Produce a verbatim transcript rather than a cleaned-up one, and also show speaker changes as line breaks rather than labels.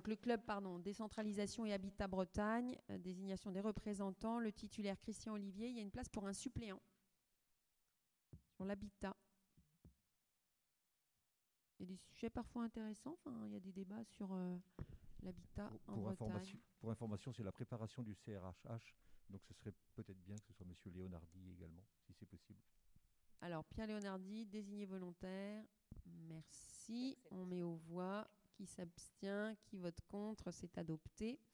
donc le club, pardon, décentralisation et habitat Bretagne, euh, désignation des représentants, le titulaire Christian Olivier. Il y a une place pour un suppléant sur l'habitat. Il y a des sujets parfois intéressants. Enfin, il y a des débats sur euh, l'habitat
Pour,
en
pour
Bretagne.
information, pour information, c'est la préparation du C R H H. Donc ce serait peut-être bien que ce soit M. Léonardi également, si c'est possible.
Alors, Pierre Léonardi, désigné volontaire. Merci. On met aux voix. Qui s'abstient, qui vote contre, c'est adopté.